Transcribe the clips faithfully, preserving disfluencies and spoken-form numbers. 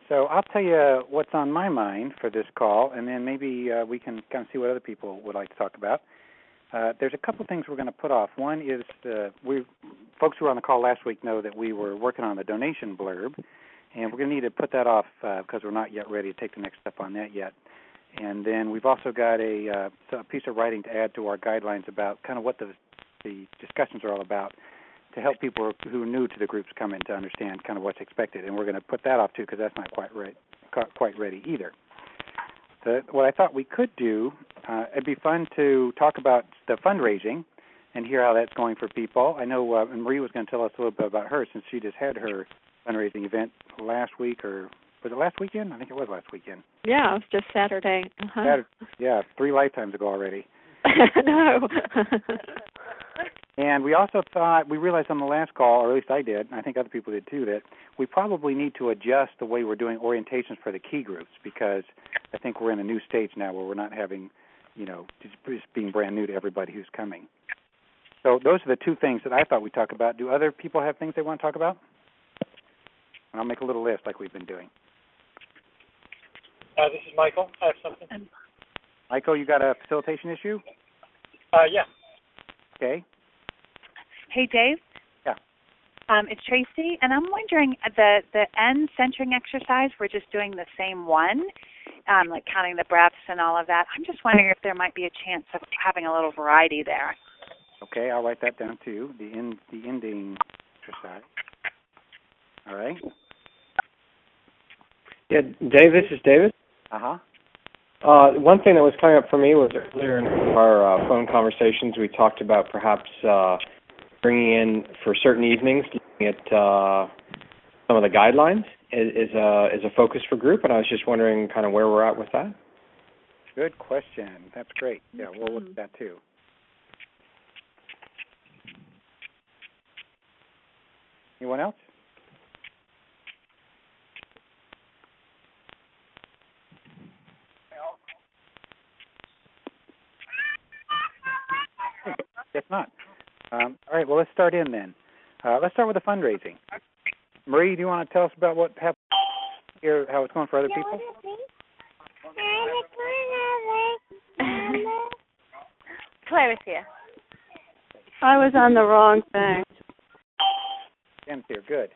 So I'll tell you what's on my mind for this call, and then maybe uh, we can kind of see what other people would like to talk about. Uh, there's a couple things we're going to put off. One is uh, we, folks who were on the call last week know that we were working on the donation blurb, and we're going to need to put that off uh, because we're not yet ready to take the next step on that yet. And then we've also got a, uh, a piece of writing to add to our guidelines about kind of what the, the discussions are all about, to help people who are new to the groups come in to understand kind of what's expected. And we're going to put that off, too, because that's not quite right, quite ready either. The, what I thought we could do, uh, it'd be fun to talk about the fundraising and hear how that's going for people. I know uh, Marie was going to tell us a little bit about her since she just had her fundraising event last week, or was it last weekend? I think it was last weekend. Yeah, it was just Saturday. Uh-huh. Saturday, yeah, three lifetimes ago already. No. And we also thought, we realized on the last call, or at least I did, and I think other people did too, that we probably need to adjust the way we're doing orientations for the key groups, because I think we're in a new stage now where we're not having, you know, just being brand new to everybody who's coming. So those are the two things that I thought we'd talk about. Do other people have things they want to talk about? And I'll make a little list like we've been doing. Uh, this is Michael. I have something. Michael, you got a facilitation issue? Uh, yeah. Okay. Hey, Dave. Yeah. Um, it's Tracy, and I'm wondering, the the end centering exercise, we're just doing the same one, um, like counting the breaths and all of that. I'm just wondering if there might be a chance of having a little variety there. Okay, I'll write that down too, the, in, the ending exercise. All right. Yeah, Dave, this is David. Uh-huh. Uh, one thing that was coming up for me was earlier in our uh, phone conversations, we talked about perhaps uh, bringing in for certain evenings, looking at uh, some of the guidelines is, is, a, is a focus for group, and I was just wondering kind of where we're at with that. Good question. That's great. Yeah, we'll look at that too. Anyone else? Guess not. Um, all right, well, let's start in then. Uh, let's start with the fundraising. Marie, do you want to tell us about what happened here, how it's going for other people? Claire is here. I was on the wrong thing. Ken's here. Good.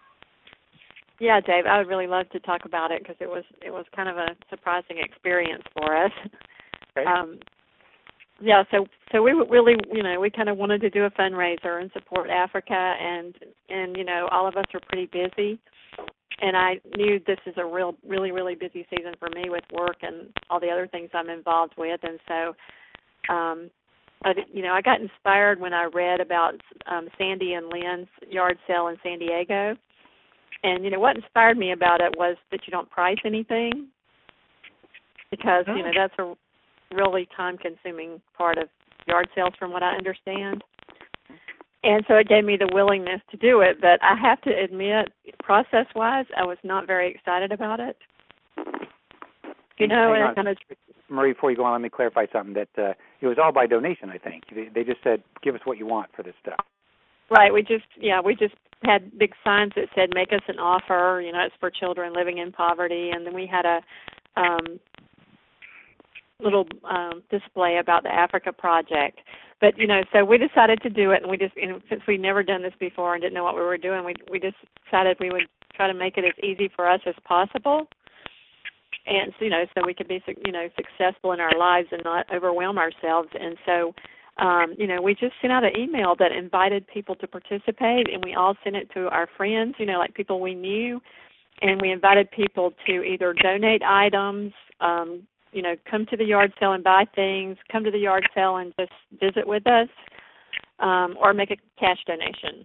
Yeah, Dave, I would really love to talk about it because it was it was kind of a surprising experience for us. Okay. Um, yeah, so so we really, you know, we kind of wanted to do a fundraiser and support Africa, and and you know, all of us are pretty busy, and I knew this is a real, really, really busy season for me with work and all the other things I'm involved with, and so, um, I, you know, I got inspired when I read about um, Sandy and Lynn's yard sale in San Diego. And, you know, what inspired me about it was that you don't price anything because, you know, that's a really time-consuming part of yard sales from what I understand. And so it gave me the willingness to do it. But I have to admit, process-wise, I was not very excited about it. You know, and kind of... Marie, before you go on, let me clarify something. That uh, it was all by donation, I think. They, they just said, give us what you want for this stuff. Right. We just, yeah, we just had big signs that said, make us an offer. You know, it's for children living in poverty. And then we had a um, little um, display about the Africa Project. But, you know, so we decided to do it. And we just, you know, since we'd never done this before and didn't know what we were doing, we we just decided we would try to make it as easy for us as possible. And, so, you know, so we could be, you know, successful in our lives and not overwhelm ourselves. And so, Um, you know, we just sent out an email that invited people to participate, and we all sent it to our friends, you know, like people we knew, and we invited people to either donate items, um, you know, come to the yard sale and buy things, come to the yard sale and just visit with us, um, or make a cash donation.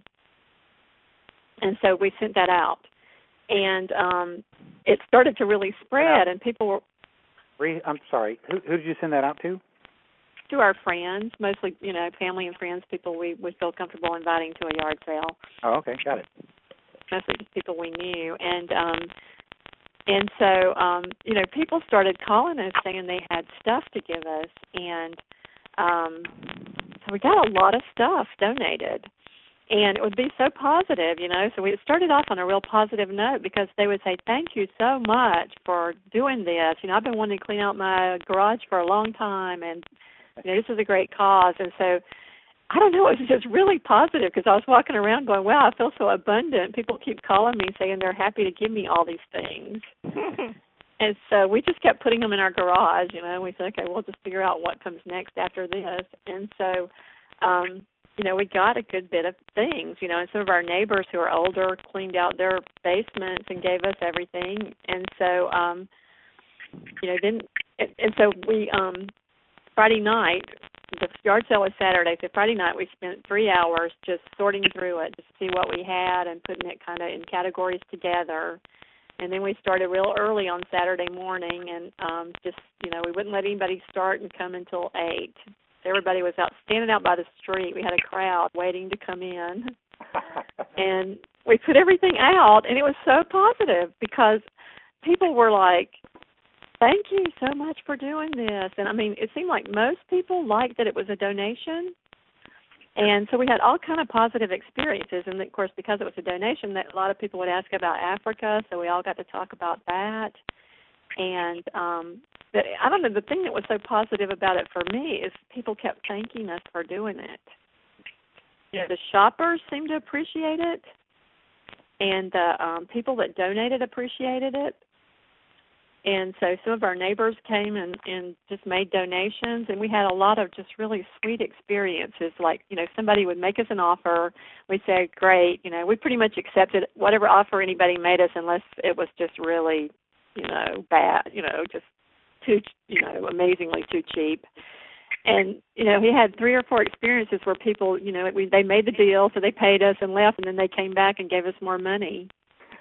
And so we sent that out, and um, it started to really spread, and people were... I'm sorry, who, who did you send that out to? To our friends, mostly, you know, family and friends, people we would feel comfortable inviting to a yard sale. Oh, okay, got it. Mostly just people we knew. And um, and so, um, you know, people started calling us saying they had stuff to give us. And um, so we got a lot of stuff donated. and it would be so positive, you know. So we started off on a real positive note because they would say, "Thank you so much for doing this. You know, I've been wanting to clean out my garage for a long time, and you know, this is a great cause." And so, I don't know, it was just really positive because I was walking around going, "Wow, I feel so abundant." People keep calling me saying they're happy to give me all these things. And so we just kept putting them in our garage, you know. We said, okay, we'll just figure out what comes next after this. And so, um, you know, we got a good bit of things, you know, and some of our neighbors who are older cleaned out their basements and gave us everything. And so, um, you know, then, and, and so we, um, Friday night, the yard sale was Saturday, so Friday night we spent three hours just sorting through it to see what we had and putting it kind of in categories together. And then we started real early on Saturday morning, and um, just, you know, we wouldn't let anybody start and come until eight. Everybody was out standing out by the street. We had a crowd waiting to come in. And we put everything out, and it was so positive because people were like, thank you so much for doing this. And, I mean, it seemed like most people liked that it was a donation. And so we had all kind of positive experiences. And, of course, because it was a donation, that a lot of people would ask about Africa, so we all got to talk about that. And um, but I don't know, the thing that was so positive about it for me is people kept thanking us for doing it. You know, the shoppers seemed to appreciate it, and the um, people that donated appreciated it. And so some of our neighbors came and, and just made donations, and we had a lot of just really sweet experiences. Like, you know, somebody would make us an offer. We'd say, great. You know, we pretty much accepted whatever offer anybody made us unless it was just really, you know, bad, you know, just too, you know, amazingly too cheap. And, you know, he had three or four experiences where people, you know, we, they made the deal, so they paid us and left, and then they came back and gave us more money.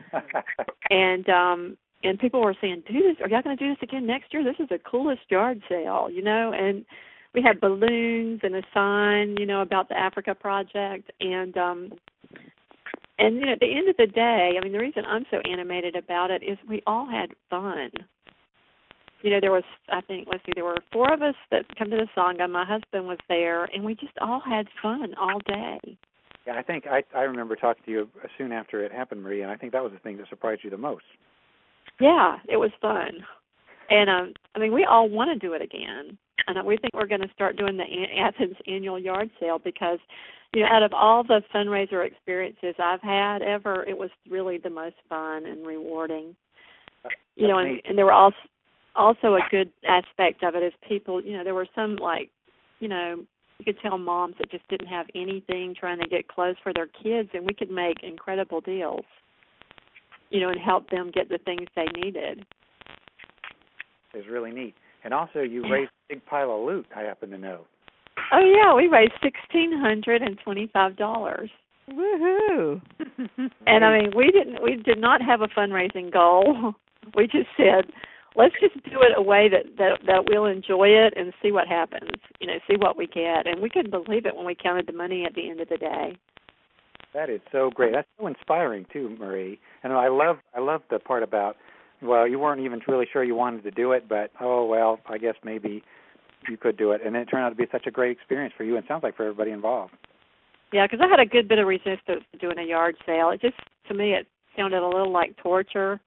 and, um, And people were saying, do this, are y'all going to do this again next year? This is the coolest yard sale, you know. And we had balloons and a sign, you know, about the Africa Project. And, um, and you know, at the end of the day, I mean, the reason I'm so animated about it is we all had fun. You know, there was, I think, let's see, there were four of us that come to the Sangha. My husband was there, and we just all had fun all day. Yeah, I think I, I remember talking to you soon after it happened, Marie, and I think that was the thing that surprised you the most. Yeah, it was fun. And, um, I mean, we all want to do it again. And we think we're going to start doing the Athens annual yard sale because, you know, out of all the fundraiser experiences I've had ever, it was really the most fun and rewarding. That's you know, and, and there were also, also a good aspect of it is people, you know, there were some, like, you know, you could tell moms that just didn't have anything trying to get clothes for their kids, and we could make incredible deals, you know, and help them get the things they needed. It was really neat. And also you raised a big pile of loot, I happen to know. Oh, yeah, we raised one thousand six hundred twenty-five dollars. Woohoo! And, I mean, we didn't, we did not have a fundraising goal. We just said, let's just do it a way that, that, that we'll enjoy it and see what happens, you know, see what we get. And we couldn't believe it when we counted the money at the end of the day. That is so great. That's so inspiring too, Marie. And I love I love the part about, well, you weren't even really sure you wanted to do it, but oh well, I guess maybe you could do it. And it turned out to be such a great experience for you, and it sounds like for everybody involved. Yeah, because I had a good bit of resistance to doing a yard sale. It just, to me, it sounded a little like torture.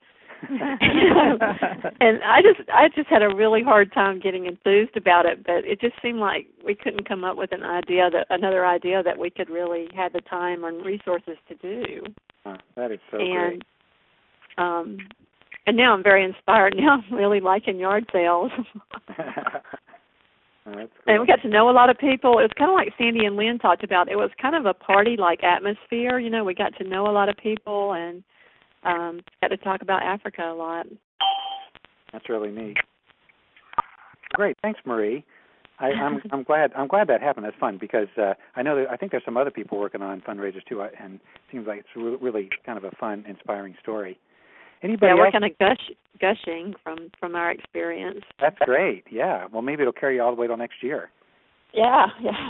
And I just I just had a really hard time getting enthused about it, but it just seemed like we couldn't come up with an idea that another idea that we could really have the time and resources to do. Uh, that is so and, great. Um, and now I'm very inspired. Now I'm really liking yard sales. Oh, that's cool. And we got to know a lot of people. It was kind of like Sandy and Lynn talked about. It was kind of a party-like atmosphere. You know, we got to know a lot of people and um, got to talk about Africa a lot. That's really neat. Great, thanks, Marie. I, I'm I'm glad I'm glad that happened. That's fun because uh, I know that I think there's some other people working on fundraisers too, and it seems like it's re- really kind of a fun, inspiring story. Anybody yeah, we're else? kind of gush, gushing from, from our experience. That's great. Yeah. Well, maybe it'll carry you all the way till next year. Yeah, yeah.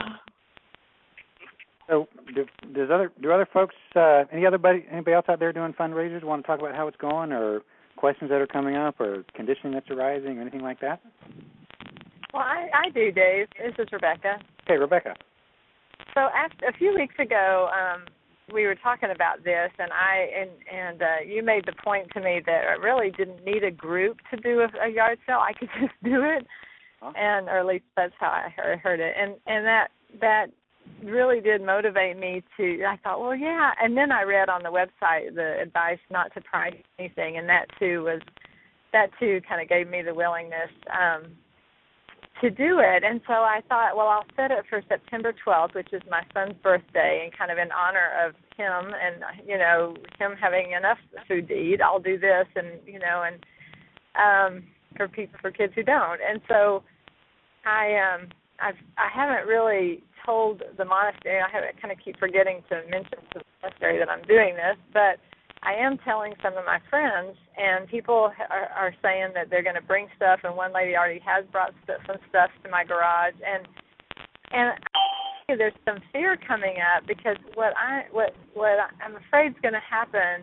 So, do, does other do other folks, uh, any other buddy, anybody else out there doing fundraisers want to talk about how it's going, or questions that are coming up, or conditioning that's arising, or anything like that? Well, I, I do, Dave. This is Rebecca. Hey, Rebecca. So after, a few weeks ago, um, we were talking about this, and I and and uh, you made the point to me that I really didn't need a group to do a, a yard sale. I could just do it, huh? and or at least that's how I heard, heard it. And and that that really did motivate me to. I thought, well, yeah. And then I read on the website the advice not to price anything, and that too was that too kind of gave me the willingness Um, to do it. And so I thought, well, I'll set it for September twelfth, which is my son's birthday, and kind of in honor of him and, you know, him having enough food to eat, I'll do this, and, you know, and um, for people, for kids who don't. And so I um, I've, I haven't really told the monastery, I haven't, kind of keep forgetting to mention to the monastery that I'm doing this, but I am telling some of my friends, and people are, are saying that they're going to bring stuff, and one lady already has brought stuff, some stuff to my garage, and and there's some fear coming up because what I what what I'm afraid is going to happen,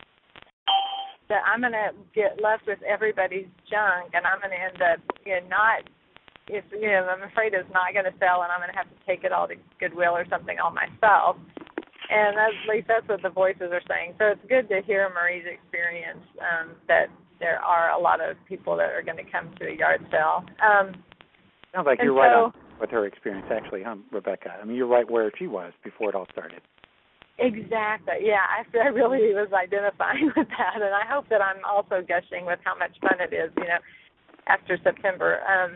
that I'm going to get left with everybody's junk, and I'm going to end up, you know, not if you know I'm afraid it's not going to sell, and I'm going to have to take it all to Goodwill or something all myself. And at least that's what the voices are saying. So it's good to hear Marie's experience, um, that there are a lot of people that are going to come to a yard sale. Um, Sounds like you're so, right on with her experience, actually, huh, Rebecca? I mean, you're right where she was before it all started. Exactly. Yeah, I, I really was identifying with that, and I hope that I'm also gushing with how much fun it is, you know, after September. Um,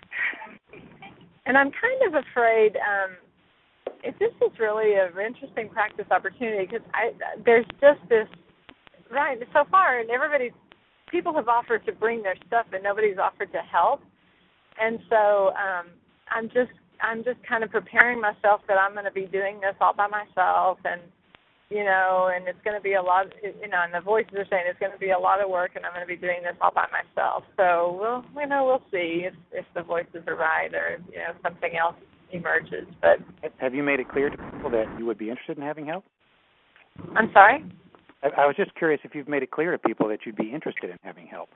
and I'm kind of afraid um, if this is really an interesting practice opportunity, because I there's just this, right, so far, and everybody, people have offered to bring their stuff, and nobody's offered to help. And so um, I'm just I'm just kind of preparing myself that I'm going to be doing this all by myself, and, you know, and it's going to be a lot, you know, and the voices are saying it's going to be a lot of work, and I'm going to be doing this all by myself. So we'll, you know, we'll see if, if the voices are right or, you know, something else emerges. But have you made it clear to people that you would be interested in having help? I'm sorry? I, I was just curious if you've made it clear to people that you'd be interested in having help.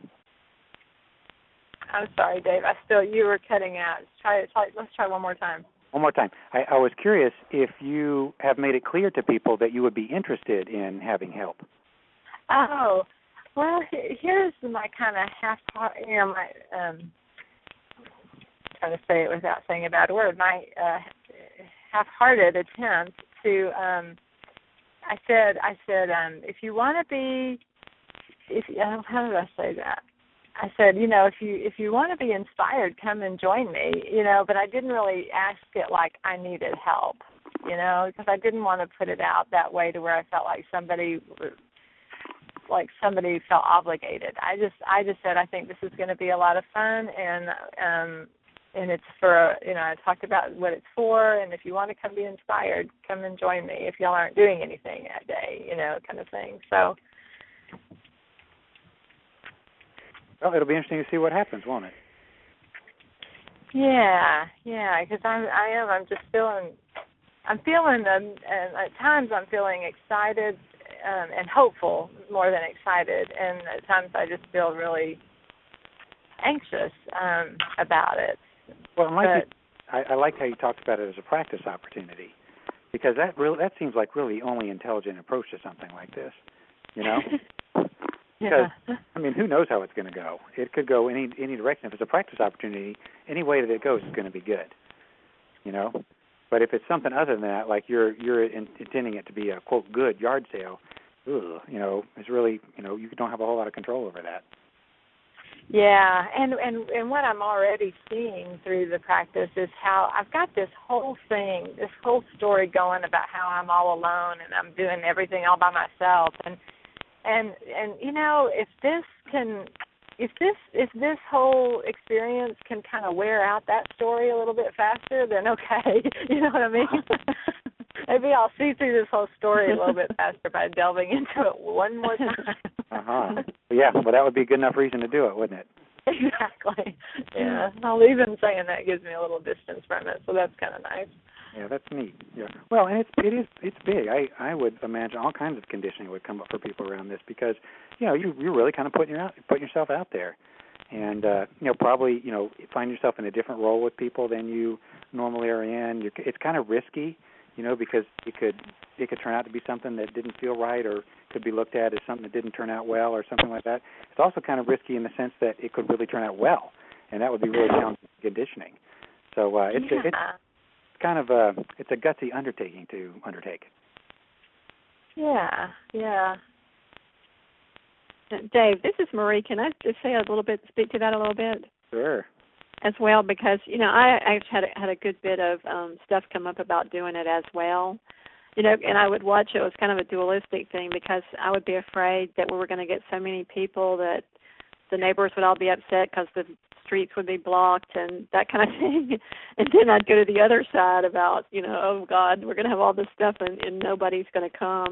I'm sorry, Dave. I still, you were cutting out. Let's try, try, let's try one more time. One more time. I, I was curious if you have made it clear to people that you would be interested in having help. Oh, well, here's my kind of half, you know, my, um, trying to say it without saying a bad word, my uh, half-hearted attempt to, um, I said, I said, um, if you want to be, if uh, how did I say that? I said, you know, if you if you want to be inspired, come and join me, you know, but I didn't really ask it like I needed help, you know, because I didn't want to put it out that way to where I felt like somebody, like somebody felt obligated. I just I just said, I think this is going to be a lot of fun, and um, and it's for, you know, I talked about what it's for, and if you want to come be inspired, come and join me if y'all aren't doing anything that day, you know, kind of thing. So. Well, it'll be interesting to see what happens, won't it? Yeah, yeah, because I'm, I am, I'm just feeling, I'm feeling, um, and at times I'm feeling excited um, and hopeful more than excited, and at times I just feel really anxious um, about it. Well, like but, you, I, I like how you talked about it as a practice opportunity, because that really, that seems like really the only intelligent approach to something like this, you know? Because, yeah. I mean, who knows how it's going to go? It could go any any direction. If it's a practice opportunity, any way that it goes is going to be good, you know? But if it's something other than that, like you're you're in, intending it to be a, quote, good yard sale, ugh, you know, it's really, you know, you don't have a whole lot of control over that. Yeah, and, and, and what I'm already seeing through the practice is how I've got this whole thing, this whole story going about how I'm all alone and I'm doing everything all by myself, and And and you know, if this can, if this if this whole experience can kind of wear out that story a little bit faster, then okay, you know what I mean? Maybe I'll see through this whole story a little bit faster by delving into it one more time. uh huh. Yeah, well, that would be a good enough reason to do it, wouldn't it? Exactly. Yeah. I'll even saying that gives me a little distance from it, so that's kind of nice. Yeah, that's neat. Yeah. Well, and it's it is it's big. I I would imagine all kinds of conditioning would come up for people around this because, you know, you you're really kind of putting your out putting yourself out there, and uh, you know, probably, you know, find yourself in a different role with people than you normally are in. You're, it's kind of risky, you know, because it could it could turn out to be something that didn't feel right, or could be looked at as something that didn't turn out well, or something like that. It's also kind of risky in the sense that it could really turn out well, and that would be really challenging conditioning. So uh, it's yeah. a, it's kind of a it's a gutsy undertaking to undertake. Yeah, yeah. Dave, this is Marie. Can I just say a little bit, speak to that a little bit? Sure. As well, because, you know, I actually had a, had a good bit of um, stuff come up about doing it as well. You know, and I would watch it. It was kind of a dualistic thing, because I would be afraid that we were going to get so many people that the neighbors would all be upset because the streets would be blocked and that kind of thing. And then I'd go to the other side about, you know, oh, God, we're going to have all this stuff and, and nobody's going to come.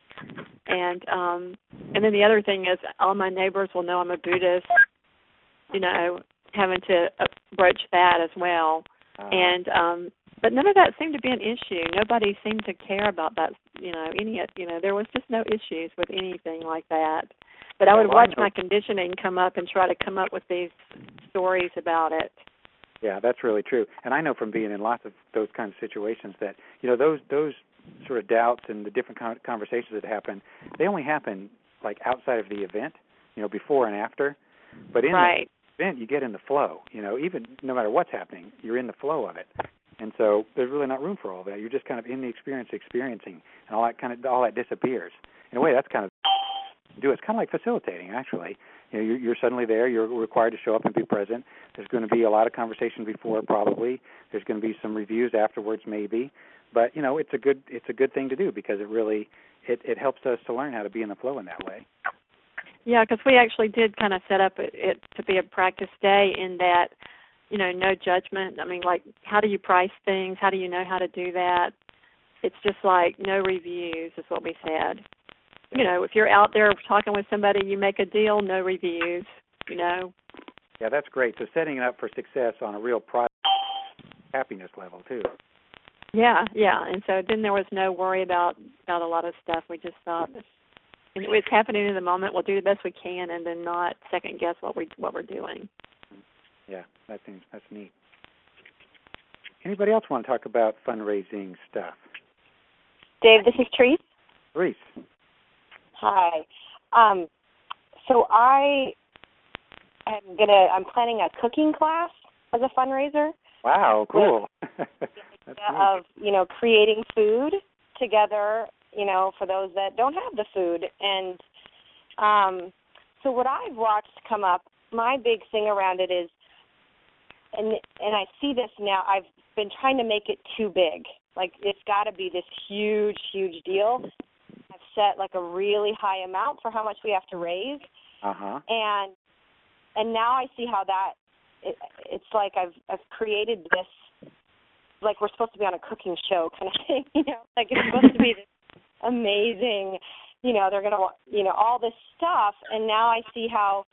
And um, and then the other thing is, all my neighbors will know I'm a Buddhist, you know, having to uh, broach that as well. Uh-huh. And um, but none of that seemed to be an issue. Nobody seemed to care about that, you know, any, you know, there was just no issues with anything like that. But I would well, watch I my conditioning come up and try to come up with these stories about it. Yeah, that's really true. And I know from being in lots of those kinds of situations that, you know, those those sort of doubts and the different conversations that happen, they only happen like outside of the event, you know, before and after. But in right. the event, you get in the flow, you know, even no matter what's happening, you're in the flow of it. And so there's really not room for all that. You're just kind of in the experience, experiencing, and all that kind of all that disappears. In a way, that's kind of do it's kind of like facilitating, actually. You know, you're, you're suddenly there. You're required to show up and be present. There's going to be a lot of conversation before, probably. There's going to be some reviews afterwards, maybe. But you know, it's a good it's a good thing to do, because it really it, it helps us to learn how to be in the flow in that way. Yeah, because we actually did kind of set up it, it to be a practice day in that, you know, no judgment. I mean, like, how do you price things? How do you know how to do that? It's just like no reviews is what we said. You know, if you're out there talking with somebody, you make a deal, no reviews, you know. Yeah, that's great. So setting it up for success on a real process, happiness level, too. Yeah, yeah. And so then there was no worry about, about a lot of stuff. We just thought, and it's happening in the moment, we'll do the best we can and then not second guess what, we, what we're doing. Yeah, that seems, that's neat. Anybody else want to talk about fundraising stuff? Dave, this is Therese. Therese. Hi. Um, so I am gonna. I'm planning a cooking class as a fundraiser. Wow, cool. That's of you know creating food together. You know, for those that don't have the food, and um, so what I've watched come up. My big thing around it is, and and I see this now. I've been trying to make it too big. Like it's got to be this huge, huge deal. I've set like a really high amount for how much we have to raise, uh-huh. and and now I see how that it, it's like I've I've created this like we're supposed to be on a cooking show kind of thing, you know, like it's supposed to be this amazing, you know, they're gonna you know all this stuff, and now I see how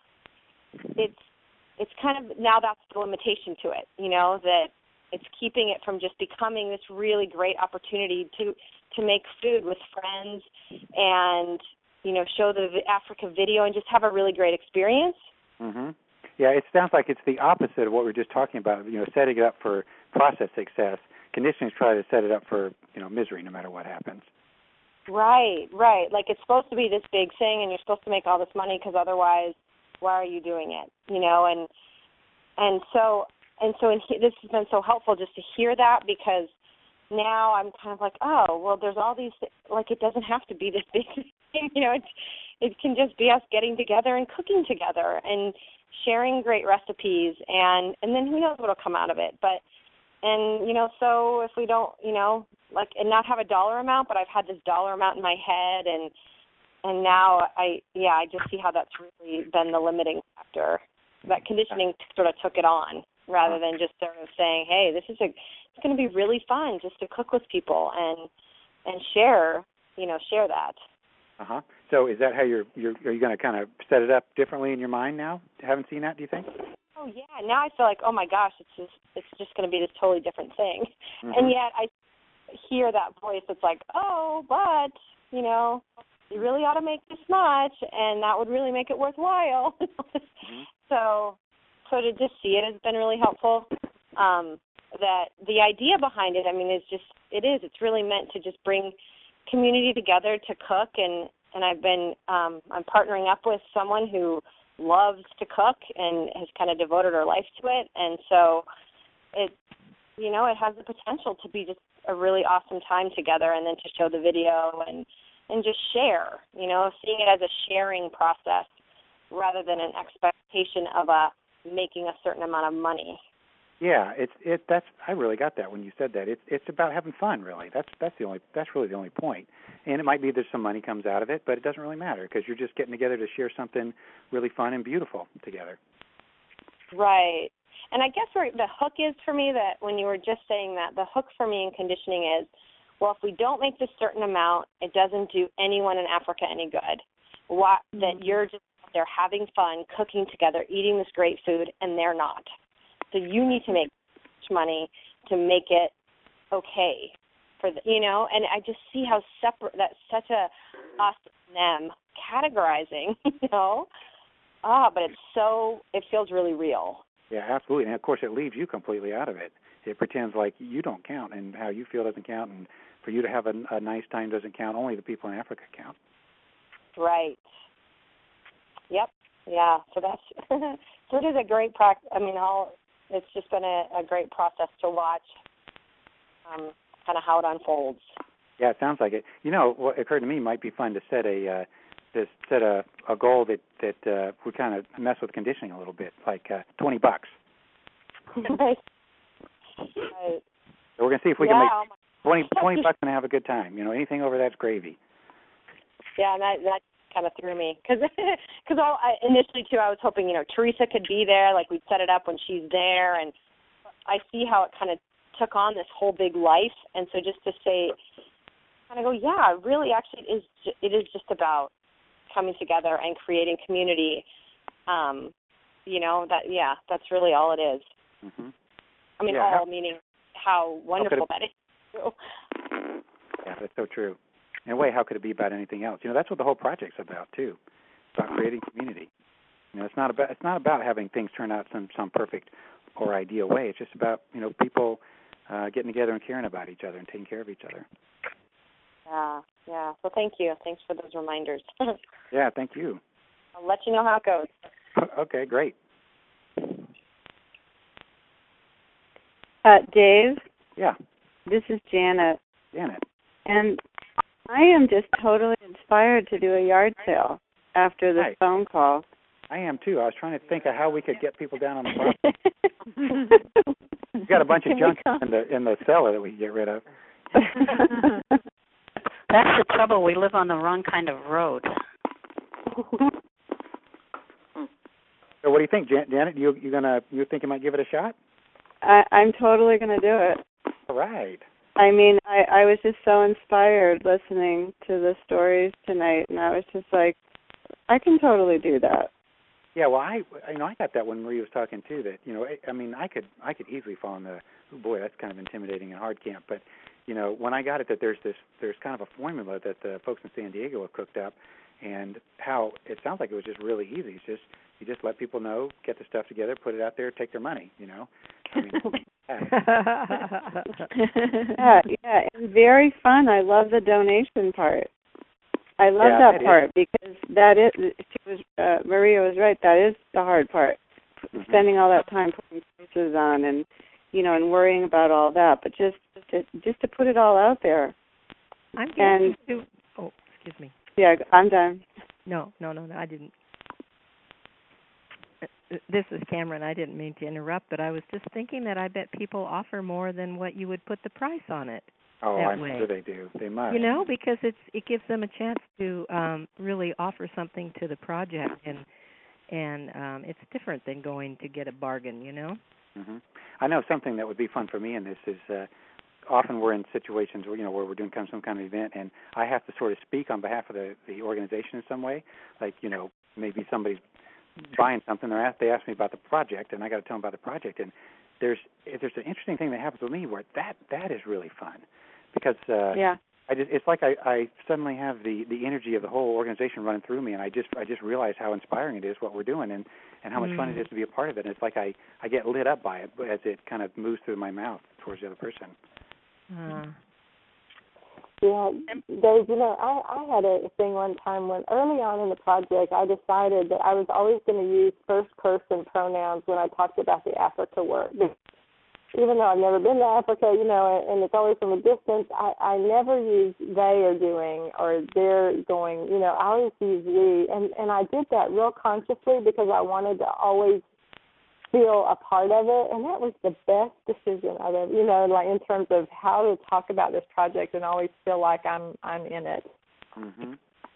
it's it's kind of now that's the limitation to it, you know, that it's keeping it from just becoming this really great opportunity to. to make food with friends and, you know, show the Africa video and just have a really great experience. Mm-hmm. Yeah, it sounds like it's the opposite of what we were just talking about, you know, setting it up for process success. Conditioning is trying to set it up for, you know, misery no matter what happens. Right, right. Like it's supposed to be this big thing and you're supposed to make all this money because otherwise why are you doing it, you know? And and so, and so in, this has been so helpful just to hear that, because now I'm kind of like, oh, well, there's all these, like, it doesn't have to be this big thing, you know, it, it can just be us getting together and cooking together and sharing great recipes, and, and then who knows what will come out of it. But, and, you know, so if we don't, you know, like, and not have a dollar amount, but I've had this dollar amount in my head, and, and now I, yeah, I just see how that's really been the limiting factor. That conditioning sort of took it on, rather than just sort of saying, hey, this is a, it's going to be really fun just to cook with people and and share, you know, share that. Uh-huh. So is that how you're, you're are you going to kind of set it up differently in your mind now? Haven't seen that, do you think? Oh, yeah. Now I feel like, oh, my gosh, it's just it's just going to be this totally different thing. Mm-hmm. And yet I hear that voice that's like, oh, but, you know, you really ought to make this much, and that would really make it worthwhile. mm-hmm. So so to just see it has been really helpful. Um that the idea behind it, I mean, is just, it is, it's really meant to just bring community together to cook, and, and I've been, um, I'm partnering up with someone who loves to cook and has kind of devoted her life to it, and so it, you know, it has the potential to be just a really awesome time together, and then to show the video and, and just share, you know, seeing it as a sharing process rather than an expectation of a making a certain amount of money. Yeah, it's it. That's I really got that when you said that. It's it's about having fun, really. That's that's the only that's really the only point. And it might be there's some money comes out of it, but it doesn't really matter because you're just getting together to share something really fun and beautiful together. Right. And I guess where the hook is for me, that when you were just saying that, the hook for me in conditioning is, well, if we don't make this certain amount, it doesn't do anyone in Africa any good. What, that you're just there having fun, cooking together, eating this great food, and they're not. So you need to make money to make it okay for the, you know. And I just see how separate that's such a us and them categorizing, you know. Ah, but it's so it feels really real. Yeah, absolutely. And of course, it leaves you completely out of it. It pretends like you don't count, and how you feel doesn't count, and for you to have a, a nice time doesn't count. Only the people in Africa count. Right. Yep. Yeah. So that's so it is a great practice. I mean, all it's just been a, a great process to watch, um, kind of how it unfolds. Yeah, it sounds like it. You know, what occurred to me might be fun to set a uh, to set a, a goal that that uh, would kind of mess with conditioning a little bit, like uh, twenty bucks. Right. Right. So we're gonna see if we yeah, can make twenty twenty bucks and have a good time. You know, anything over that's gravy. Yeah, and that that kind of threw me because because initially too I was hoping, you know, Teresa could be there, like we'd set it up when she's there, and I see how it kind of took on this whole big life, and so just to say, kind of go, yeah, really, actually, it is it is just about coming together and creating community. Um, you know that, yeah, that's really all it is. Mm-hmm. I mean, yeah, all how, meaning how wonderful how that is. Yeah, that's so true. In a way, how could it be about anything else? You know, that's what the whole project's about too. It's about creating community. You know, it's not about it's not about having things turn out some some perfect or ideal way. It's just about, you know, people uh, getting together and caring about each other and taking care of each other. Yeah, yeah. So thank you. Thanks for those reminders. Yeah, thank you. I'll let you know how it goes. Okay, great. Uh, Dave? Yeah. This is Janet. Janet. And I am just totally inspired to do a yard sale after this Hi. phone call. I am too. I was trying to think of how we could get people down on the property. We've got a bunch of junk in the in the cellar that we can get rid of. That's the trouble. We live on the wrong kind of road. So, what do you think, Jan- Janet? You you gonna you think you might give it a shot? I, I'm totally going to do it. All right. I mean, I, I was just so inspired listening to the stories tonight, and I was just like, I can totally do that. Yeah, well, I you know I got that when Marie was talking too. That you know, I, I mean, I could I could easily fall in the oh boy, that's kind of intimidating and hard camp. But you know, when I got it, that there's this there's kind of a formula that the folks in San Diego have cooked up, and how it sounds like it was just really easy. It's just you just let people know, get the stuff together, put it out there, take their money. You know. I mean, yeah, yeah, and very fun. I love the donation part. I love yeah, that part is. because that is. She was uh, Maria was right. That is the hard part. Mm-hmm. Spending all that time putting faces on, and you know, and worrying about all that. But just to, just to put it all out there. I'm getting to. Oh, excuse me. Yeah, I'm done. No, no, no, no. I didn't. This is Cameron. I didn't mean to interrupt, but I was just thinking that I bet people offer more than what you would put the price on it. Oh, that I'm way. sure they do. They must. You know, because it's it gives them a chance to um, really offer something to the project, and and um, it's different than going to get a bargain. You know. Mm-hmm. I know something that would be fun for me in this is uh, often we're in situations where you know where we're doing kind of some kind of event, and I have to sort of speak on behalf of the the organization in some way. Like you know maybe somebody's buying something, or they ask me about the project, and I got to tell them about the project. And there's there's an interesting thing that happens with me where that that is really fun, because uh, yeah. I just it's like I, I suddenly have the, the energy of the whole organization running through me, and I just I just realize how inspiring it is what we're doing, and, and how much mm. fun it is to be a part of it. And it's like I, I get lit up by it as it kind of moves through my mouth towards the other person. Uh. Yeah, Dave, you know, I, I had a thing one time when early on in the project I decided that I was always going to use first person pronouns when I talked about the Africa work. Even though I've never been to Africa, you know, and it's always from a distance, I, I never use they are doing or they're going, you know, I always use we. And, and I did that real consciously because I wanted to always feel a part of it, and that was the best decision I've ever, you know, like in terms of how to talk about this project and always feel like I'm I'm in it. Mhm.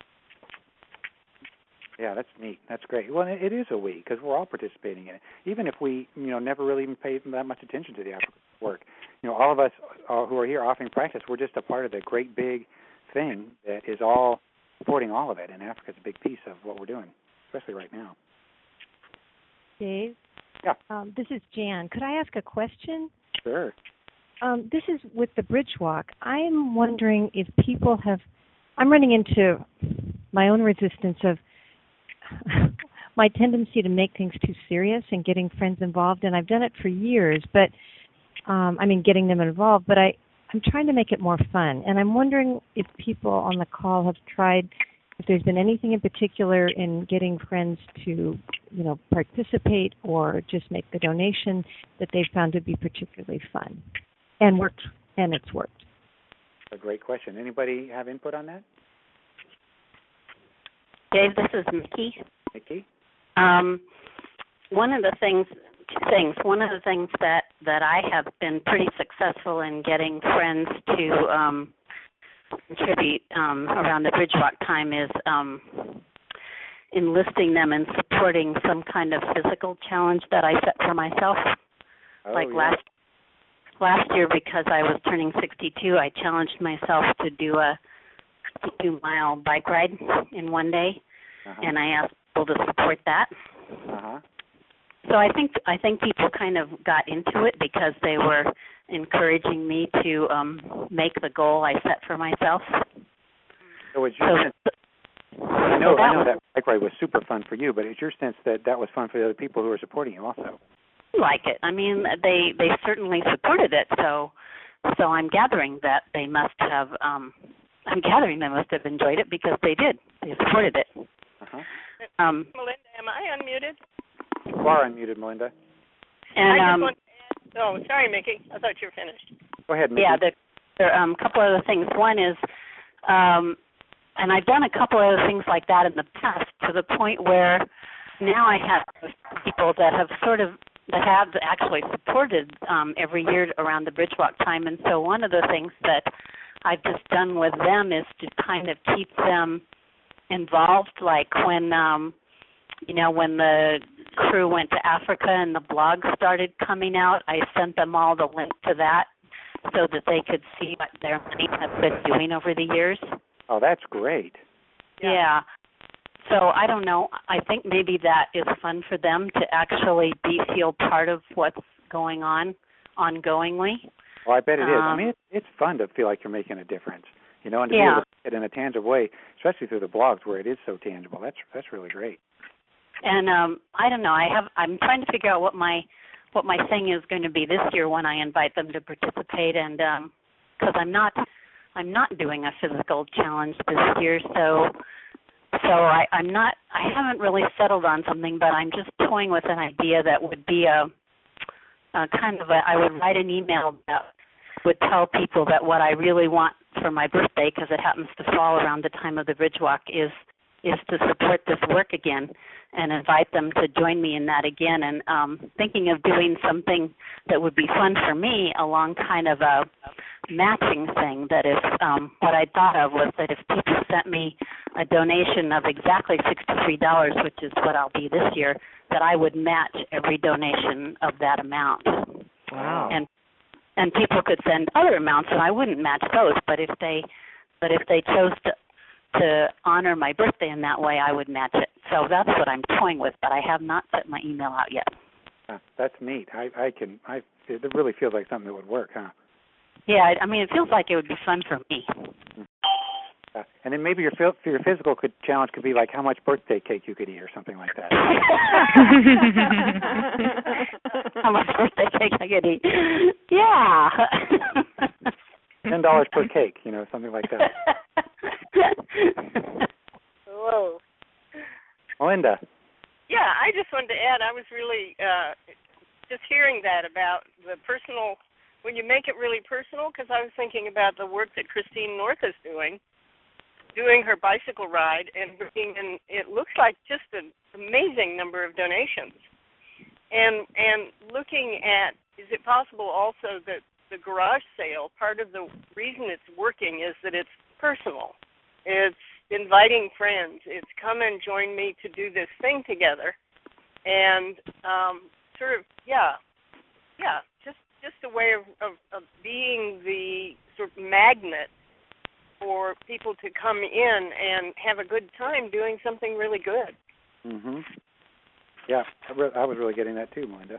Yeah, that's neat. That's great. Well, it is a we because we're all participating in it, even if we, you know, never really even paid that much attention to the African work. You know, all of us uh, who are here offering practice, we're just a part of the great big thing that is all supporting all of it, and Africa's a big piece of what we're doing, especially right now. Dave? Yeah. Um, this is Jan. Could I ask a question? Sure. Um, this is with the Bridge Walk. I am wondering if people have, I'm running into my own resistance of my tendency to make things too serious and getting friends involved, and I've done it for years, but, um, I mean, getting them involved, but I, I'm trying to make it more fun, and I'm wondering if people on the call have tried, if there's been anything in particular in getting friends to, you know, participate or just make the donation that they've found to be particularly fun and worked, and it's worked. A great question. Anybody have input on that? Dave, this is Mickey. Mickey? Um, one of the things, two things. One of the things that, that I have been pretty successful in getting friends to um, contribute um, around the Bridge Walk time is um, enlisting them and supporting some kind of physical challenge that I set for myself. Oh, like yeah. last last year, because I was turning sixty-two, I challenged myself to do a two-mile bike ride in one day, uh-huh. and I asked people to support that. Uh-huh. So I think I think people kind of got into it because they were encouraging me to um, make the goal I set for myself. So it's your sense, I know, I know that bike ride was super fun for you, but it's your sense that that was fun for the other people who were supporting you also. Like it. I mean, they they certainly supported it. So so I'm gathering that they must have. Um, I'm gathering they must have enjoyed it because they did. They supported it. Uh-huh. Um, Melinda, am I unmuted? You are unmuted, Melinda. And I just um, want to add, oh, sorry, Mickey. I thought you were finished. Go ahead, Mickey. Yeah, there, there are um, a couple other things. One is, um, and I've done a couple other things like that in the past to the point where now I have people that have sort of that have actually supported um, every year around the Bridge Walk time. And so one of the things that I've just done with them is to kind of keep them involved, like when, um, you know, when the crew went to Africa and the blogs started coming out, I sent them all the link to that so that they could see what their money has been doing over the years. Oh, that's great. Yeah. yeah. So I don't know. I think maybe that is fun for them to actually be feel part of what's going on ongoingly. Well, I bet it is. Um, I mean, it's, it's fun to feel like you're making a difference, you know, and to yeah. be able to see it in a tangible way, especially through the blogs where it is so tangible. That's that's really great. And um, I don't know. I have. I'm trying to figure out what my what my thing is going to be this year when I invite them to participate, and because um, I'm not I'm not doing a physical challenge this year, so so I, I'm not. I haven't really settled on something, but I'm just toying with an idea that would be a, a kind of a. I would write an email that would tell people that what I really want for my birthday, because it happens to fall around the time of the Bridge Walk, is is to support this work again and invite them to join me in that again. And um, thinking of doing something that would be fun for me along kind of a matching thing, that if um, what I thought of was that if people sent me a donation of exactly sixty-three dollars, which is what I'll be this year, that I would match every donation of that amount. Wow. And and people could send other amounts, and I wouldn't match those. But if they, but if they chose to to honor my birthday in that way, I would match it. So that's what I'm toying with, but I have not sent my email out yet. Huh, that's neat. I, I can. I. It really feels like something that would work, huh? Yeah, I, I mean, it feels like it would be fun for me. Uh, and then maybe your phil- your physical could challenge could be like how much birthday cake you could eat or something like that. How much birthday cake I could eat? Yeah. Ten dollars per cake, you know, something like that. Whoa. Melinda. Yeah, I just wanted to add, I was really uh, just hearing that about the personal, when you make it really personal, because I was thinking about the work that Christine North is doing, doing her bicycle ride and bringing in, it looks like just an amazing number of donations. And and looking at, is it possible also that the garage sale, part of the reason it's working is that it's personal. It's inviting friends. It's come and join me to do this thing together. And um, sort of, yeah, yeah, just, just a way of, of, of being the sort of magnet for people to come in and have a good time doing something really good. Mm-hmm. Yeah, I, re- I was really getting that too, Melinda.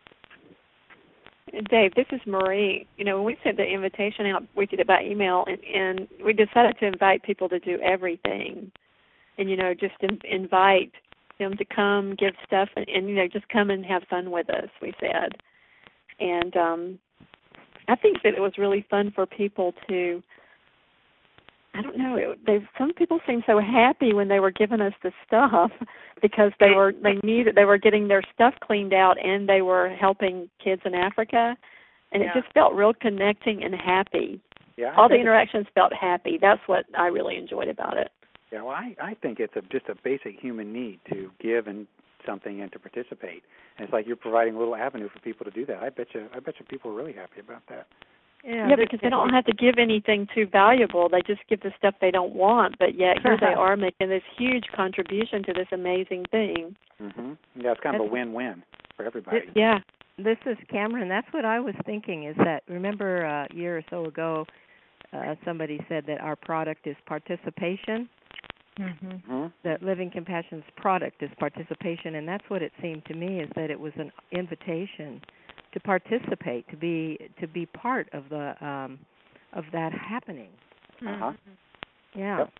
Dave, this is Marie. You know, when we sent the invitation out, we did it by email, and, and we decided to invite people to do everything. And, you know, just in, invite them to come, give stuff, and, and, you know, just come and have fun with us, we said. And um, I think that it was really fun for people to, I don't know, it, they, some people seemed so happy when they were giving us the stuff because they were they knew that they were getting their stuff cleaned out and they were helping kids in Africa, and yeah. it just felt real connecting and happy. Yeah, all the interactions felt happy. That's what I really enjoyed about it. Yeah, well, I, I think it's a, just a basic human need to give and something and to participate. And it's like you're providing a little avenue for people to do that. I bet you, I bet you people are really happy about that. Yeah, yeah, because they don't have to give anything too valuable. They just give the stuff they don't want, but yet here they are making this huge contribution to this amazing thing. Mm-hmm. Yeah, it's kind of a win-win for everybody. This, yeah, this is Cameron. That's what I was thinking is that, remember uh, a year or so ago, uh, somebody said that our product is participation. Mm-hmm. Mm-hmm. That Living Compassion's product is participation, and that's what it seemed to me, is that it was an invitation to participate, to be to be part of the um, of that happening. Uh-huh. Yeah. Yep.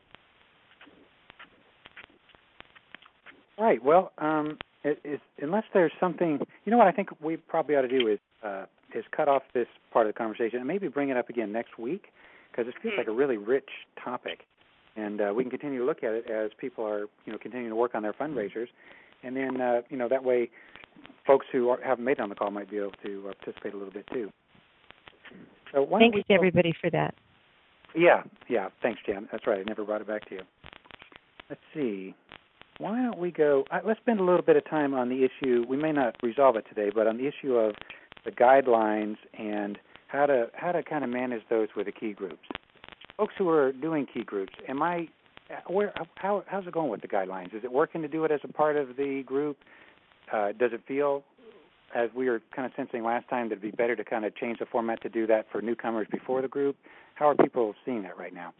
Right. Well, um, it, it, unless there's something, you know what I think we probably ought to do is uh, is cut off this part of the conversation and maybe bring it up again next week, because it feels like a really rich topic, and uh, we can continue to look at it as people are, you know, continuing to work on their fundraisers, and then uh, you know that way folks who are, haven't made it on the call might be able to uh, participate a little bit too. So why Thanks don't to we everybody for that. Yeah, yeah. Thanks, Jan. That's right. I never brought it back to you. Let's see. Why don't we go? Uh, let's spend a little bit of time on the issue. We may not resolve it today, but on the issue of the guidelines and how to how to kind of manage those with the key groups. Folks who are doing key groups, am I? Where? How? How's it going with the guidelines? Is it working to do it as a part of the group? Uh, does it feel, as we were kind of sensing last time, that it'd be better to kind of change the format to do that for newcomers before the group? How are people seeing that right now?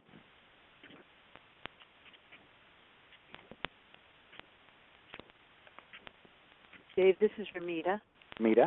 Dave, this is Ramita. Ramita?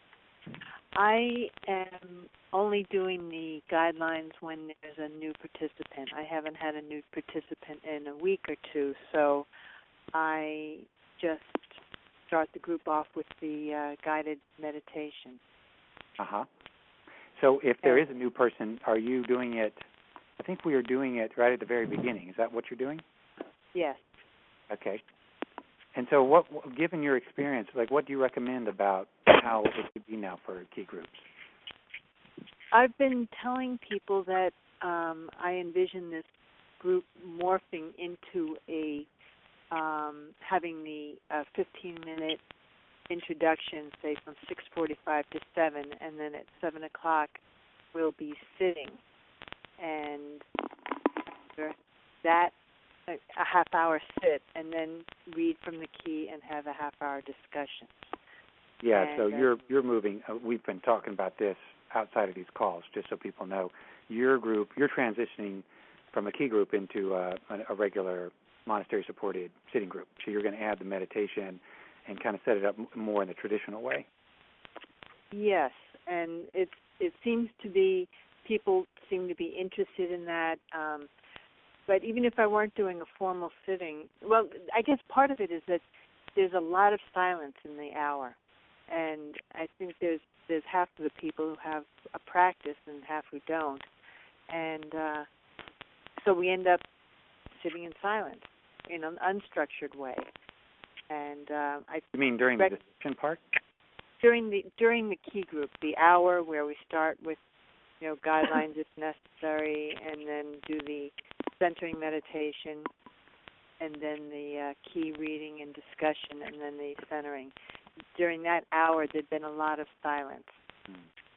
I am only doing the guidelines when there's a new participant. I haven't had a new participant in a week or two, so I just start the group off with the uh, guided meditation. Uh-huh. So if there is a new person, are you doing it, I think we are doing it right at the very beginning. Is that what you're doing? Yes. Okay. And so what, given your experience, like what do you recommend about how it should be now for key groups? I've been telling people that um, I envision this group morphing into a, um, having the uh, fifteen-minute introduction, say from six forty-five to seven, and then at seven o'clock we'll be sitting. And after that, a, a half-hour sit, and then read from the key and have a half-hour discussion. Yeah, and, so uh, you're you're moving. Uh, we've been talking about this outside of these calls, just so people know. Your group, you're transitioning from a key group into uh, a, a regular monastery-supported sitting group. So you're going to add the meditation and kind of set it up more in the traditional way. Yes, and it it seems to be people seem to be interested in that. Um, but even if I weren't doing a formal sitting, well, I guess part of it is that there's a lot of silence in the hour, and I think there's there's half of the people who have a practice and half who don't, and uh, so we end up sitting in silence in an unstructured way. And uh, I you mean during the discussion part? During the during the key group, the hour where we start with, you know, guidelines if necessary, and then do the centering meditation, and then the uh, key reading and discussion, and then the centering. During that hour, there'd been a lot of silence. Hmm.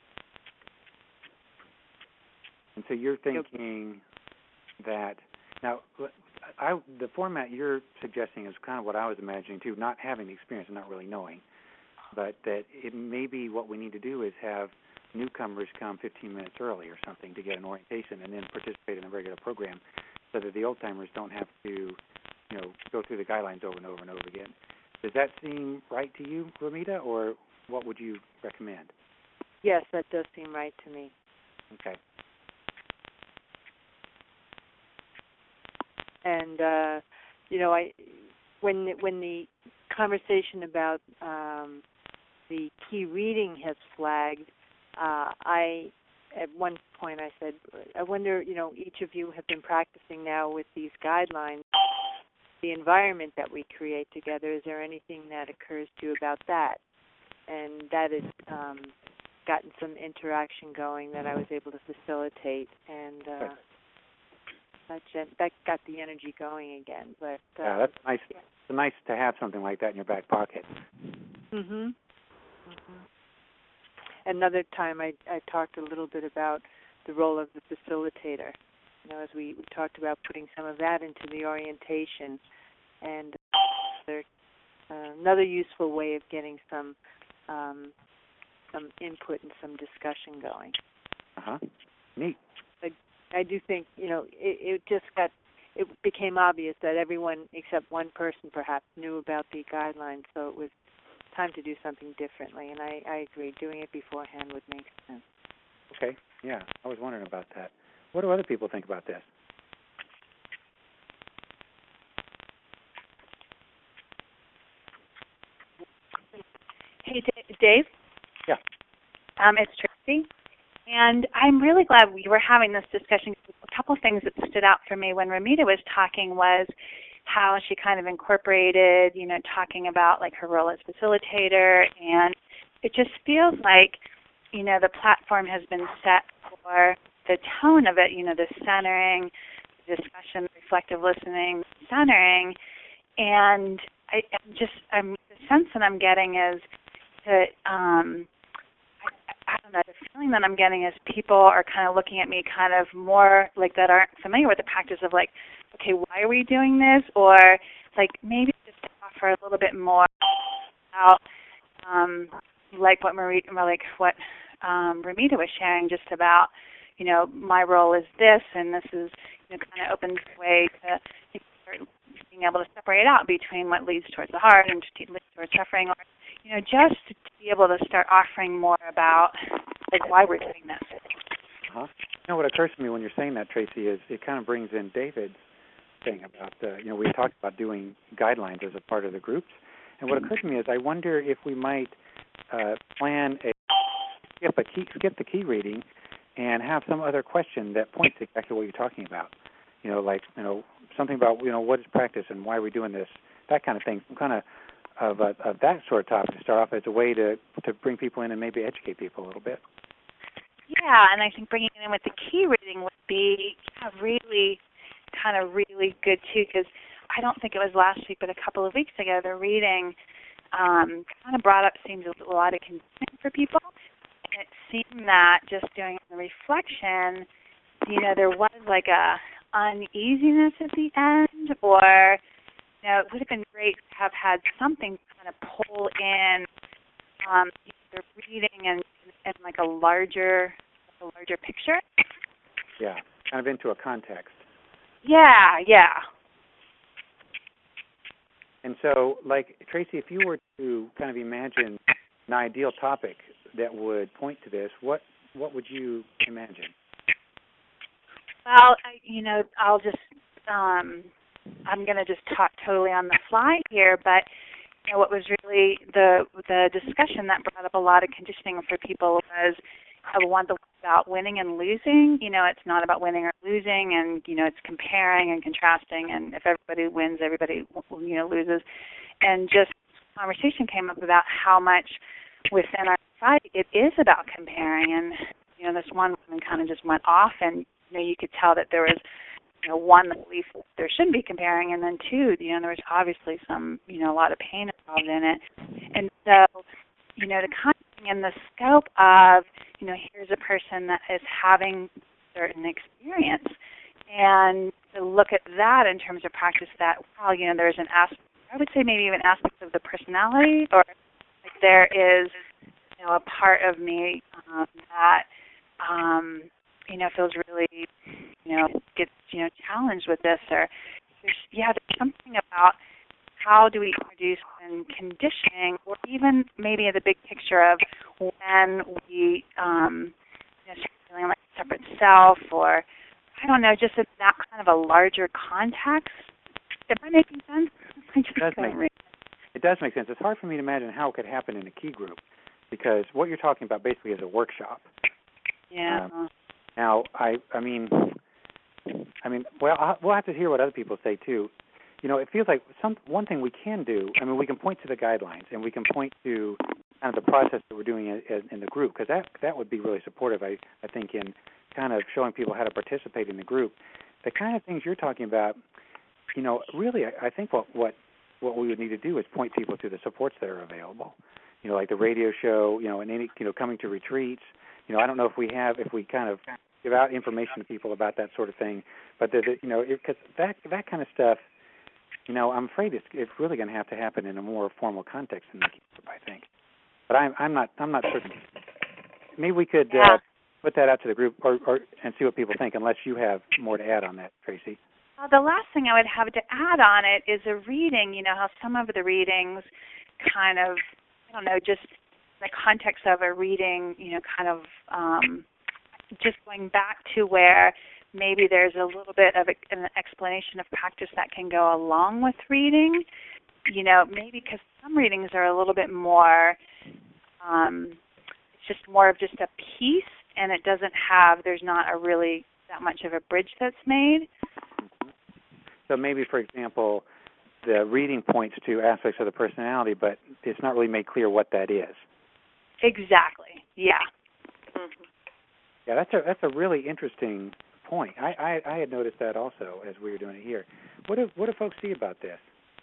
And so you're thinking that now, I, the format you're suggesting is kind of what I was imagining too. Not having the experience and not really knowing, but that it maybe what we need to do is have newcomers come fifteen minutes early or something to get an orientation, and then participate in a regular program, so that the old timers don't have to, you know, go through the guidelines over and over and over again. Does that seem right to you, Ramita, or what would you recommend? Yes, that does seem right to me. Okay. And uh, you know, I when when the conversation about um, the key reading has flagged, uh, I at one point I said, I wonder, you know, each of you have been practicing now with these guidelines, the environment that we create together. Is there anything that occurs to you about that? And that has um, gotten some interaction going that I was able to facilitate, and uh, that, that got the energy going again. But uh, yeah, that's nice. Yeah. It's nice to have something like that in your back pocket. Mhm. Mhm. Another time, I, I talked a little bit about the role of the facilitator. You know, as we, we talked about putting some of that into the orientation, and another, uh, another useful way of getting some um, some input and some discussion going. Uh huh. Neat. I, I do think, you know, it, it just got, it became obvious that everyone except one person perhaps knew about the guidelines, so it was time to do something differently, and I, I agree. Doing it beforehand would make sense. Okay. Yeah, I was wondering about that. What do other people think about this? Hey, Dave. Yeah. Um, it's Tracy, and I'm really glad we were having this discussion. A couple of things that stood out for me when Ramita was talking was how she kind of incorporated, you know, talking about like her role as facilitator, and it just feels like, you know, the platform has been set for the tone of it, you know, the centering, the discussion, reflective listening, centering, and I I'm just I'm the sense that I'm getting is that um, I, I don't know, the feeling that I'm getting is people are kind of looking at me kind of more like that aren't familiar with the practice of like, okay, why are we doing this? Or like maybe just to offer a little bit more about um, like what Marie, like what um, Ramita was sharing, just about, you know, my role is this, and this is, you know, kind of opens the way to you know, start being able to separate out between what leads towards the heart and leads towards suffering, or, you know, just to be able to start offering more about like why we're doing this. Uh-huh. You know, what occurs to me when you're saying that, Tracy, is it kind of brings in David's thing about, uh, you know, we talked about doing guidelines as a part of the groups, and what occurred to me is I wonder if we might uh, plan a skip a key, skip the key reading and have some other question that points to exactly what you're talking about. You know, like, you know, something about, you know, what is practice and why are we doing this, that kind of thing. Some kind of of, uh, of that sort of topic to start off as a way to, to bring people in and maybe educate people a little bit. Yeah, and I think bringing it in with the key reading would be yeah, really kind of really good too, because I don't think it was last week, but a couple of weeks ago, the reading um, kind of brought up, seemed a lot of concern for people. And it seemed that just doing the reflection, you know, there was like a uneasiness at the end, or, you know, it would have been great to have had something kind of pull in um, the reading and, and like a larger, a larger picture. Yeah, kind of into a context. Yeah, yeah. And so, like, Tracy, if you were to kind of imagine an ideal topic that would point to this, what what would you imagine? Well, I, you know, I'll just, um, I'm going to just talk totally on the fly here, but you know, what was really the the discussion that brought up a lot of conditioning for people was uh, one about winning and losing. You know, it's not about winning or losing, and you know, it's comparing and contrasting, and if everybody wins, everybody you know loses. And just conversation came up about how much within our society it is about comparing, and you know, this one woman kind of just went off, and you know, you could tell that there was, you know, one, the belief that there shouldn't be comparing, and then two, you know, there was obviously some, you know, a lot of pain involved in it. And so, you know, to kind of in the scope of, you know, here's a person that is having certain experience, and to look at that in terms of practice that, well, you know, there's an aspect, I would say maybe even aspects of the personality, or like there is, you know, a part of me um, that, um, you know, feels really, you know, gets, you know, challenged with this, or there's, yeah, there's something about how do we introduce and conditioning, or even maybe the big picture of when we, um, you know, start feeling like a separate self, or I don't know, just in that kind of a larger context. Am I making sense? I just it does make read. it does make sense. It's hard for me to imagine how it could happen in a key group, because what you're talking about basically is a workshop. Yeah. Um, Now, I, I mean, I mean, well, I, we'll have to hear what other people say too. You know, it feels like some one thing we can do. I mean, we can point to the guidelines, and we can point to kind of the process that we're doing in, in the group, because that that would be really supportive. I, I think in kind of showing people how to participate in the group. The kind of things you're talking about, you know, really, I, I think what what what we would need to do is point people to the supports that are available. You know, like the radio show. You know, and any, you know, coming to retreats. You know, I don't know if we have, if we kind of give out information to people about that sort of thing, but the, the, you know, because that that kind of stuff, you know, I'm afraid it's it's really going to have to happen in a more formal context in the group, I think. But I'm I'm not I'm not certain. Maybe we could yeah. uh, put that out to the group, or, or and see what people think. Unless you have more to add on that, Tracy. Well, the last thing I would have to add on it is a reading. You know, how some of the readings kind of, I don't know, just the context of a reading, you know, kind of um, just going back to where maybe there's a little bit of a, an explanation of practice that can go along with reading, you know, maybe because some readings are a little bit more, um, it's just more of just a piece, and it doesn't have, there's not a really that much of a bridge that's made. So maybe, for example, the reading points to aspects of the personality, but it's not really made clear what that is. Exactly. Yeah. Mm-hmm. Yeah, that's a that's a really interesting point. I, I, I had noticed that also as we were doing it here. What do what do folks see about this?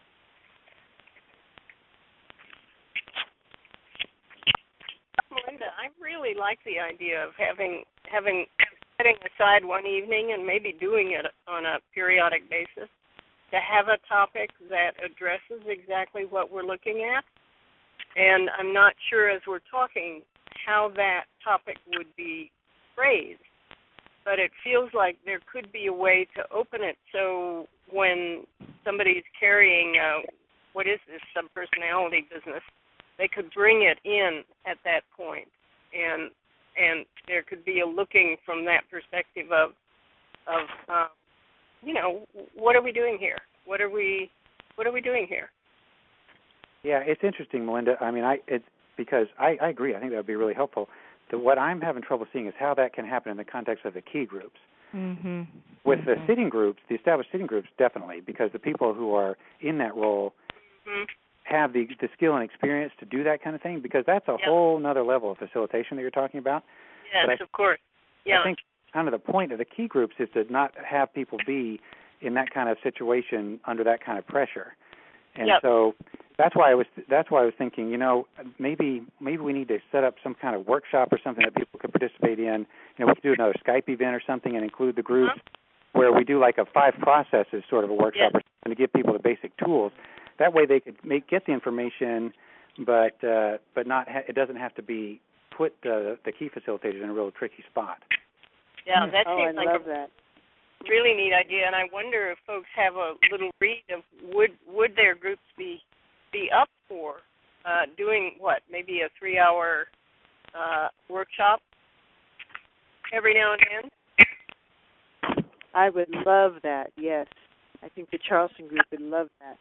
Melinda, I really like the idea of having having setting aside one evening and maybe doing it on a periodic basis to have a topic that addresses exactly what we're looking at. And I'm not sure as we're talking how that topic would be phrased, but it feels like there could be a way to open it so when somebody's carrying, uh, what is this, subpersonality business, they could bring it in at that point, and and there could be a looking from that perspective of, of uh, you know, what are we doing here? What are we, what are we doing here? Yeah, it's interesting, Melinda. I mean, I it's because I, I agree. I think that would be really helpful. The, what I'm having trouble seeing is how that can happen in the context of the key groups. Mm-hmm. With mm-hmm. the sitting groups, the established sitting groups, definitely, because the people who are in that role mm-hmm. have the the skill and experience to do that kind of thing, because that's a yep. whole other level of facilitation that you're talking about. Yes, I, of course. Yeah. I think kind of the point of the key groups is to not have people be in that kind of situation under that kind of pressure. And yep. so that's why I was that's why I was thinking, you know, maybe maybe we need to set up some kind of workshop or something that people could participate in. You know, we could do another Skype event or something and include the groups uh-huh. where we do like a five processes sort of a workshop yes. or something to give people the basic tools. That way they could make get the information, but uh, but not ha- it doesn't have to be put uh, the key facilitators in a real tricky spot. Yeah, that oh, seems I like love a that. really neat idea, and I wonder if folks have a little read of would would their groups be be up for uh, doing what, maybe a three-hour uh, workshop every now and then? I would love that. Yes, I think the Charleston group would love that.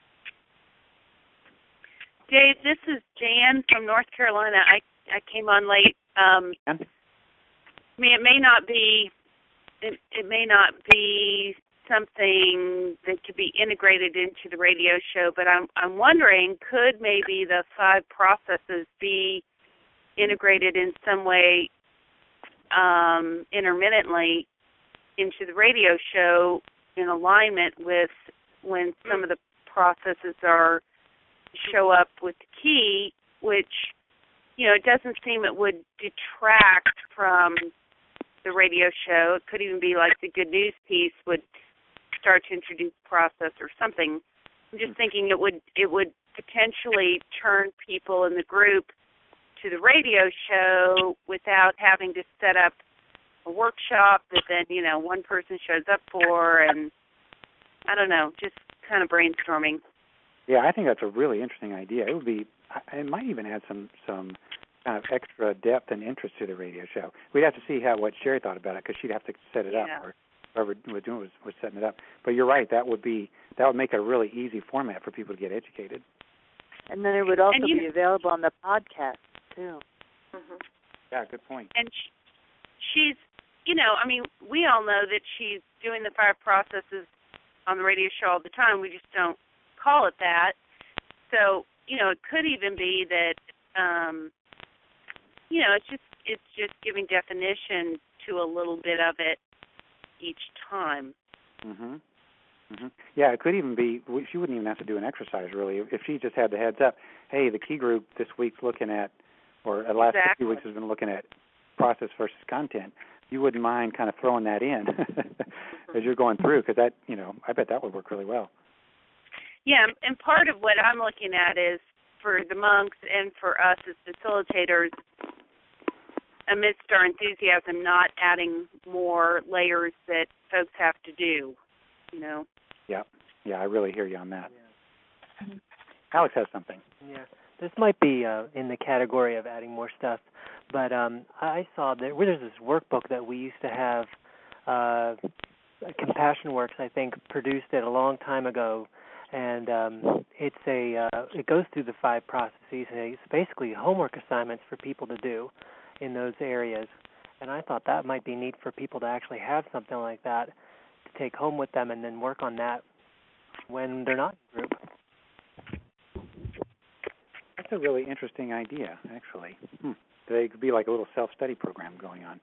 Dave, this is Jan from North Carolina. I I came on late. Um, I mean, it may not be it, it may not be something that could be integrated into the radio show, but I'm I'm wondering, could maybe the five processes be integrated in some way um, intermittently into the radio show in alignment with when some of the processes are show up with the key, which, you know, it doesn't seem it would detract from the radio show. It could even be like the good news piece would start to introduce process or something. I'm just thinking it would it would potentially turn people in the group to the radio show without having to set up a workshop that then, you know, one person shows up for, and I don't know, just kind of brainstorming. Yeah, I think that's a really interesting idea. It would be, it might even add some some kind of extra depth and interest to the radio show. We'd have to see how what Sherry thought about it, because she'd have to set it Yeah. up, or whoever was doing was, was setting it up. But you're right, that would be that would make a really easy format for people to get educated. And then it would also And you- be available on the podcast too. Mm-hmm. Yeah, good point. And she, she's, you know, I mean, we all know that she's doing the five processes on the radio show all the time. We just don't call it that. So, you know, it could even be that, um, you know, it's just it's just giving definition to a little bit of it each time. Mhm. Mhm. Yeah, it could even be. She wouldn't even have to do an exercise really if she just had the heads up. Hey, the key group this week's looking at, or the last Exactly. few weeks has been looking at process versus content. You wouldn't mind kind of throwing that in as you're going through, because that, you know, I bet that would work really well. Yeah, and part of what I'm looking at is for the monks and for us as facilitators, amidst our enthusiasm, not adding more layers that folks have to do, you know. Yeah, yeah, I really hear you on that. Alex has something. Yeah, this might be uh, in the category of adding more stuff, but um, I saw that well, there's this workbook that we used to have, uh, Compassion Works, I think, produced it a long time ago, and um, it's a uh, it goes through the five processes, and it's basically homework assignments for people to do in those areas, and I thought that might be neat for people to actually have something like that to take home with them and then work on that when they're not in group. That's a really interesting idea, actually. Hmm. They could be like a little self-study program going on.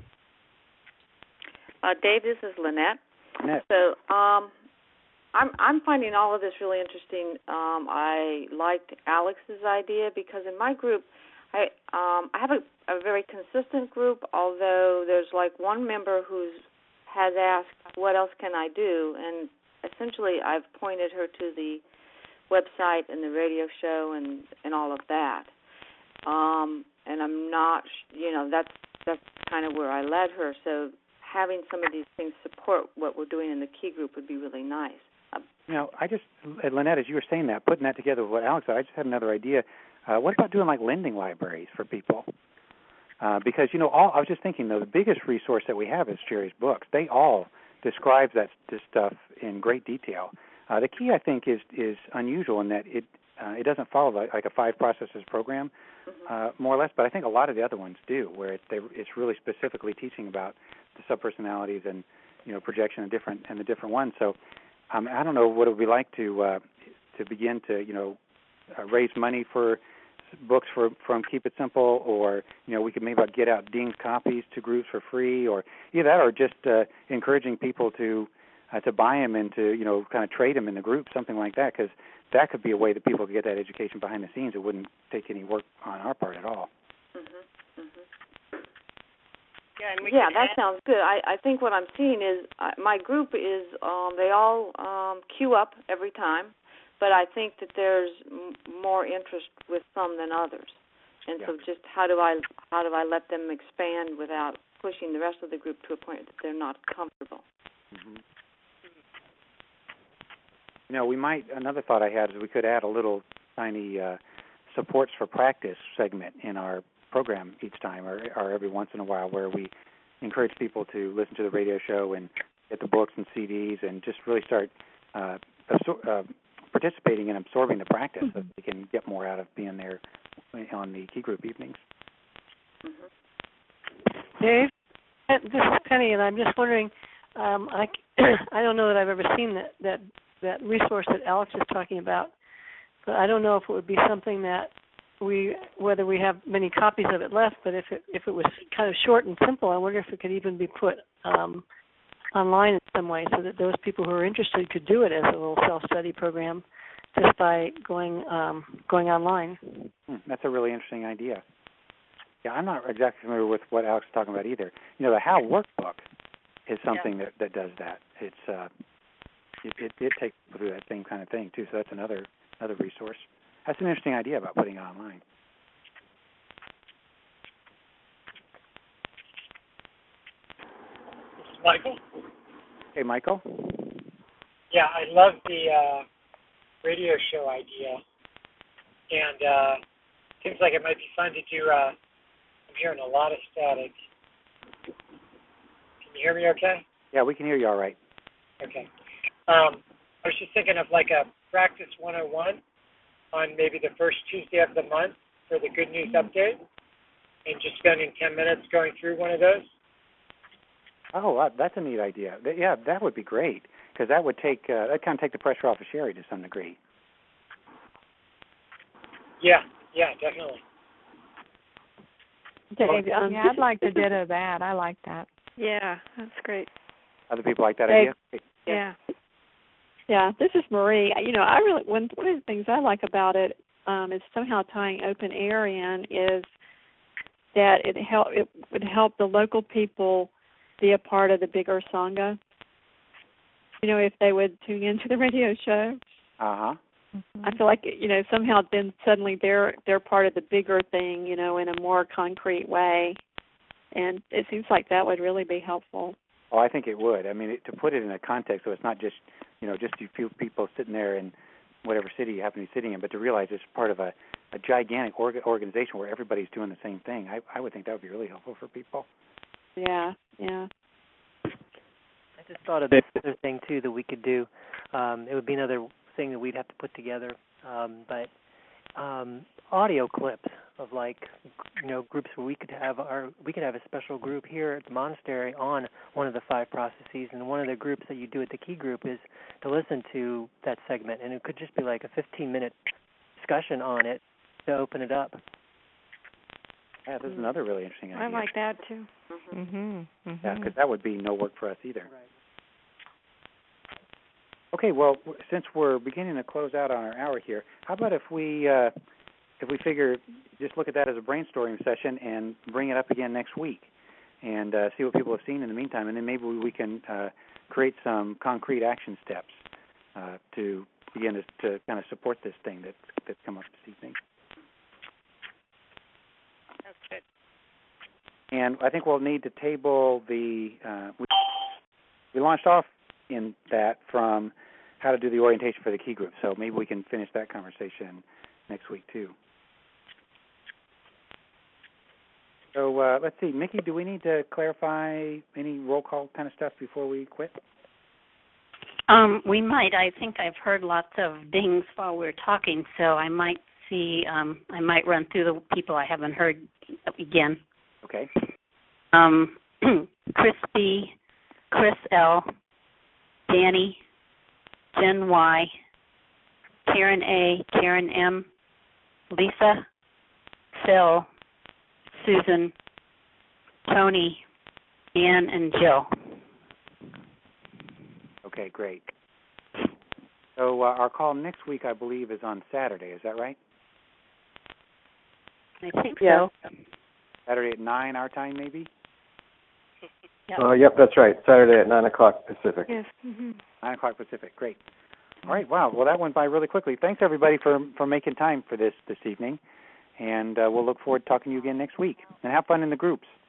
Uh, Dave, this is Lynette. Lynette. So um, I'm I'm finding all of this really interesting. Um, I liked Alex's idea because in my group, I um, I have a, a very consistent group. Although there's like one member who's has asked, "What else can I do?" And essentially, I've pointed her to the website and the radio show and, and all of that. Um, and I'm not, you know, that's that's kind of where I led her. So having some of these things support what we're doing in the key group would be really nice. You know, I just, Lynette, as you were saying that, putting that together with what Alex said, I just had another idea. Uh, what about doing like lending libraries for people? Uh, because, you know, all I was just thinking, though, the biggest resource that we have is Sherry's books. They all describe that this stuff in great detail. Uh, the key, I think, is is unusual in that it uh, it doesn't follow like, like a five processes program, uh, more or less. But I think a lot of the other ones do, where it, they, it's really specifically teaching about the subpersonalities and, you know, projection and different and the different ones. So um, I don't know what it would be like to uh, to begin to, you know, uh, raise money for books for from Keep It Simple, or, you know, we could maybe get out Dean's copies to groups for free, or either that, or just uh, encouraging people to. Uh, to buy them and to, you know, kind of trade them in the group, something like that, because that could be a way that people could get that education behind the scenes. It wouldn't take any work on our part at all. Mm-hmm. Mm-hmm. Yeah, and we yeah could that add- sounds good. I, I think what I'm seeing is uh, my group is, um, they all um, queue up every time, but I think that there's m- more interest with some than others. And yeah. so just how do I how do I let them expand without pushing the rest of the group to a point that they're not comfortable? Mm-hmm. You know, we might, another thought I had is we could add a little tiny uh, supports for practice segment in our program each time, or, or every once in a while, where we encourage people to listen to the radio show and get the books and C Ds and just really start uh, absor- uh, participating and absorbing the practice so that they can get more out of being there on the key group evenings. Dave, this is Penny, and I'm just wondering, um, I, I don't know that I've ever seen that, that, that resource that Alex is talking about, but I don't know if it would be something that we, whether we have many copies of it left, but if it, if it was kind of short and simple, I wonder if it could even be put um, online in some way so that those people who are interested could do it as a little self-study program just by going um, going online. Hmm, that's a really interesting idea. Yeah, I'm not exactly familiar with what Alex is talking about either. You know, the How workbook is something yeah. that, that does that. It's uh, it, it, it takes through that same kind of thing too. So that's another another resource. That's an interesting idea about putting it online. This is Michael. Hey, Michael. Yeah, I love the uh, radio show idea, and uh, seems like it might be fun to do. Uh, I'm hearing a lot of static. Can you hear me okay? Yeah, we can hear you all right. Okay. Um, I was just thinking of like a practice one oh one on maybe the first Tuesday of the month for the Good News Update, and just spending ten minutes going through one of those. Oh, that's a neat idea. Yeah, that would be great, because that would take uh, that kind of take the pressure off of Sherry to some degree. Yeah, yeah, definitely. Dave, um, yeah, I'd like to ditto that. I like that. Yeah, that's great. Other people like that Dave, idea? Yeah. Yeah, this is Marie. You know, I really one one of the things I like about it um, is somehow tying open air in is that it help it would help the local people be a part of the bigger Sangha. You know, if they would tune into the radio show. Uh-huh. Mm-hmm. I feel like, you know, somehow then suddenly they're they're part of the bigger thing, you know, in a more concrete way. And it seems like that would really be helpful. Oh, I think it would. I mean, it, to put it in a context so it's not just, you know, just a few people sitting there in whatever city you happen to be sitting in, but to realize it's part of a, a gigantic org- organization where everybody's doing the same thing. I, I would think that would be really helpful for people. Yeah, yeah. I just thought of this other thing, too, that we could do. Um, it would be another thing that we'd have to put together, um, but um, audio clips of, like, you know, groups where we could have our we could have a special group here at the monastery on one of the five processes, and one of the groups that you do at the key group is to listen to that segment, and it could just be like a fifteen-minute discussion on it to open it up. Yeah, this is another really interesting idea. I like that, too. Mm-hmm. Mm-hmm. Yeah, because that would be no work for us either. Right. Okay, well, since we're beginning to close out on our hour here, how about if we uh, if we figure just look at that as a brainstorming session and bring it up again next week and uh, see what people have seen in the meantime, and then maybe we can uh, create some concrete action steps uh, to begin to, to kind of support this thing that's, that's come up this evening. That's good. And I think we'll need to table the, uh, we, we launched off in that from how to do the orientation for the key group, so maybe we can finish that conversation next week too. So uh, let's see, Mickey, do we need to clarify any roll call kind of stuff before we quit? Um, we might. I think I've heard lots of dings while we we're talking, so I might see, um, I might run through the people I haven't heard again. Okay. Um, Chris B., Chris L., Danny, Jen Y., Karen A., Karen M., Lisa, Phil, Susan, Tony, Ann, and Jill. Okay, great. So uh, our call next week, I believe, is on Saturday. Is that right? I think yeah. so. Saturday at nine our time, maybe? Yep. Uh, yep, that's right. Saturday at nine o'clock Pacific. Yes. Mm-hmm. nine o'clock Pacific. Great. All right. Wow. Well, that went by really quickly. Thanks, everybody, for for making time for this this evening. And uh, we'll look forward to talking to you again next week. And have fun in the groups.